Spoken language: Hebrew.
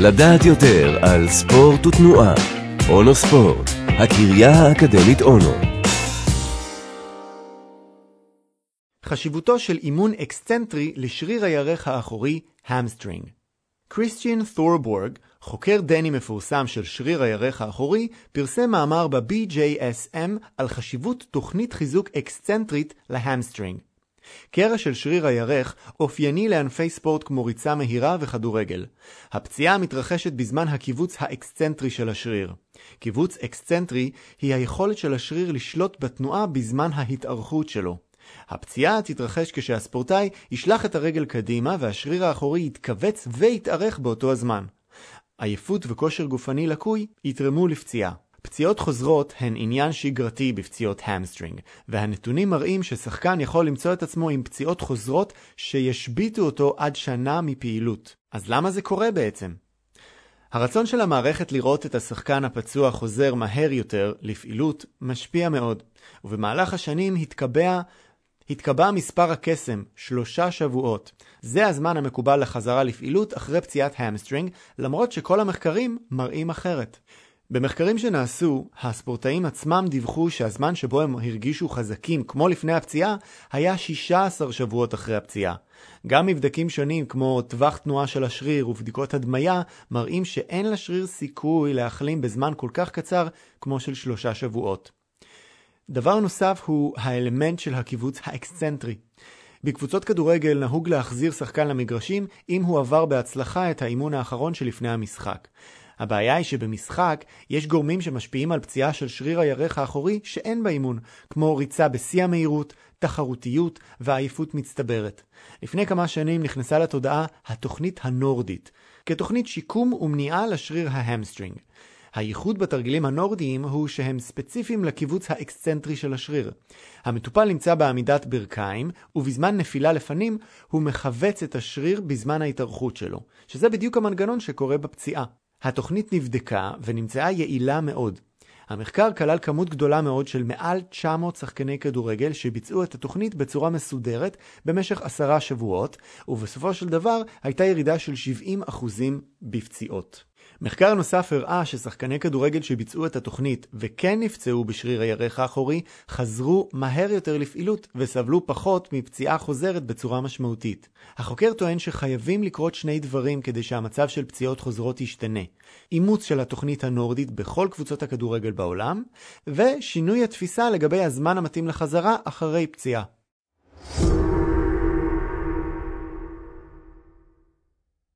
לדעת יותר על ספורט ותנועה. אונו ספורט, הקריה האקדמית אונו. חשיבותו של אימון אקסצנטרי לשריר הירך האחורי, המסטרינג. קריסטיאן תורבורג, חוקר דני מפורסם של שריר הירך האחורי, פרסם מאמר ב-BJSM על חשיבות תוכנית חיזוק אקסצנטרית להמסטרינג. קרע של שריר הירך אופייני לענפי ספורט כמו ריצה מהירה וכדורגל. הפציעה מתרחשת בזמן הקיבוץ האקסצנטרי של השריר. קיבוץ אקסצנטרי היא היכולת של השריר לשלוט בתנועה בזמן ההתארכות שלו. הפציעה תתרחש כשהספורטאי ישלח את הרגל קדימה והשריר האחורי יתכווץ ויתארך באותו הזמן. עייפות וכושר גופני לקוי יתרמו לפציעה. פציעות חוזרות הן עניין שגרתי בפציעות המסטרינג, והנתונים מראים ששחקן יכול למצוא את עצמו עם פציעות חוזרות שישביתו אותו עד שנה מפעילות. אז למה זה קורה בעצם? הרצון של המערכת לראות את השחקן הפצוע חוזר מהר יותר לפעילות משפיע מאוד, ובמהלך השנים התקבע מספר הקסם 3 שבועות. זה הזמן המקובל לחזרה לפעילות אחרי פציעת המסטרינג, למרות שכל המחקרים מראים אחרת. במחקרים שנעשו, הספורטאים עצמם דיווחו שהזמן שבו הם הרגישו חזקים כמו לפני הפציעה היה 16 שבועות אחרי הפציעה. גם מבדקים שונים כמו טווח תנועה של השריר ובדיקות הדמיה מראים שאין לשריר סיכוי להחלים בזמן כל כך קצר כמו של 3 שבועות. דבר נוסף הוא האלמנט של הקיבוץ האקסצנטרי. בקבוצות כדורגל נהוג להחזיר שחקן למגרשים אם הוא עבר בהצלחה את האימון האחרון שלפני המשחק. הבעיה היא שבמשחק יש גורמים שמשפיעים על פציעה של שריר הירך האחורי שאין באימון, כמו ריצה בשיא המהירות, תחרותיות ועייפות מצטברת. לפני כמה שנים נכנסה לתודעה התוכנית הנורדית, כתוכנית שיקום ומניעה לשריר ההמסטרינג. הייחוד בתרגילים הנורדיים הוא שהם ספציפיים לקיבוץ האקסצנטרי של השריר. המטופל נמצא בעמידת ברכיים, ובזמן נפילה לפנים הוא מחווץ את השריר בזמן ההתארכות שלו, שזה בדיוק המנגנון שקורה בפציעה. התוכנית נבדקה ונמצאה יעילה מאוד. המחקר כלל כמות גדולה מאוד של מעל 900 שחקני כדורגל שביצעו את התוכנית בצורה מסודרת במשך 10 שבועות, ובסופו של דבר הייתה ירידה של 70% בפציעות. מחקר נוסף הראה ששחקני כדורגל שביצעו את התוכנית וכן נפצעו בשריר הירך האחורי חזרו מהר יותר לפעילות וסבלו פחות מפציעה חוזרת בצורה משמעותית. החוקר טוען שחייבים לקרות 2 דברים כדי שהמצב של פציעות חוזרות ישתנה. אימוץ של התוכנית הנורדית בכל קבוצות הכדורגל בעולם, ושינוי התפיסה לגבי הזמן המתאים לחזרה אחרי פציעה.